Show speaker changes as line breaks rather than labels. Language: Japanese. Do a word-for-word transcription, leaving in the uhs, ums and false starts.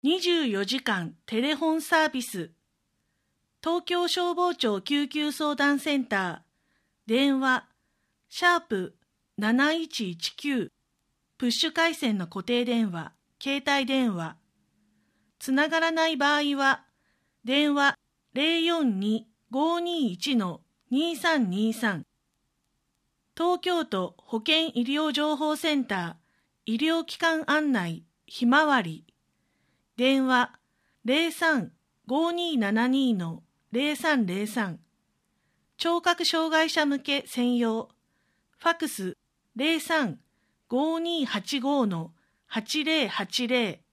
にじゅうよじかんテレホンサービス、東京消防庁救急相談センター、電話、シャープなないちいちきゅう、プッシュ回線の固定電話、携帯電話。つながらない場合は、電話 ゼロよんに ごーにーいち にさんにさん。東京都保健医療情報センター、医療機関案内、ひまわり。電話 ゼロさん ごーにーななに ゼロさんゼロさん。聴覚障害者向け専用。ファクス ゼロさん ごーにーはちご はちゼロはちゼロ。